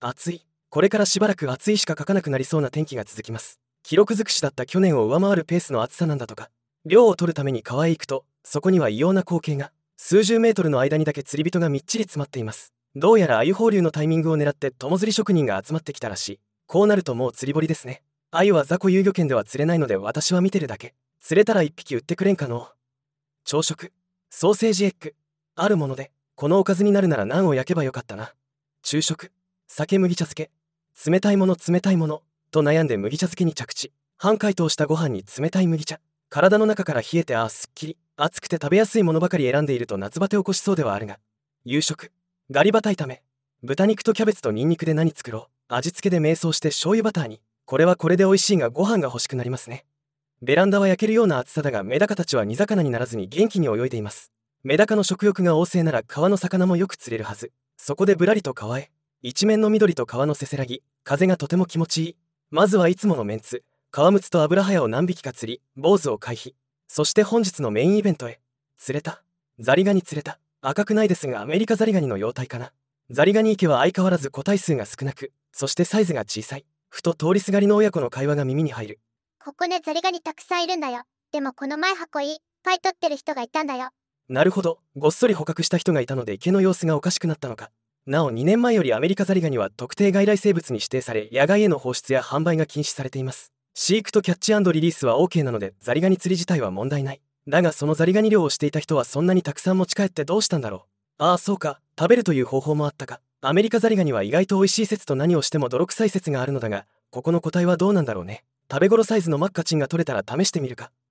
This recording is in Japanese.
暑い。これからしばらく暑いしか書かなくなりそうな天気が続きます。記録尽くしだった去年を上回るペースの暑さなんだとか。涼を取るために川へ行くと、そこには異様な光景が。数十メートルの間にだけ釣り人がみっちり詰まっています。どうやら鮎放流のタイミングを狙って友釣り職人が集まってきたらしい。こうなるともう釣り堀ですね。鮎は雑魚遊漁券では釣れないので私は見てるだけ。釣れたら一匹売ってくれんかの。朝食。ソーセージエッグ。あるもので、このおかずになるならナンを焼けばよかったな。昼食。酒麦茶漬け。冷たいものと悩んで麦茶漬けに着地。半解凍したご飯に冷たい麦茶。体の中から冷えてすっきり。熱くて食べやすいものばかり選んでいると夏バテを起こしそうではあるが。夕食。ガリバタ炒め。豚肉とキャベツとニンニクで何作ろう。味付けで迷走して醤油バターに。これはこれで美味しいがご飯が欲しくなりますね。ベランダは焼けるような暑さだがメダカたちは煮魚にならずに元気に泳いでいます。メダカの食欲が旺盛なら川の魚もよく釣れるはず。そこでぶらりと川へ。一面の緑と川のせせらぎ、風がとても気持ちいい。まずはいつものメンツ、川ムツとアブラハヤを何匹か釣り、坊主を回避。そして本日のメインイベントへ。釣れた。ザリガニ釣れた。赤くないですがアメリカザリガニの幼体かな。ザリガニ池は相変わらず個体数が少なく、そしてサイズが小さい。ふと通りすがりの親子の会話が耳に入る。 ここね、ザリガニたくさんいるんだよ。でもこの前箱いっぱい取ってる人がいたんだよ。 なるほど、ごっそり捕獲した人がいたので池の様子がおかしくなったのか。なお2年前よりアメリカザリガニは特定外来生物に指定され、野外への放出や販売が禁止されています。飼育とキャッチ&リリースは OK なのでザリガニ釣り自体は問題ない。だがそのザリガニ漁をしていた人はそんなにたくさん持ち帰ってどうしたんだろう。ああそうか、食べるという方法もあったか。アメリカザリガニは意外と美味しい説と何をしても泥臭い説があるのだが、ここの個体はどうなんだろうね。食べ頃サイズのマッカチンが取れたら試してみるか。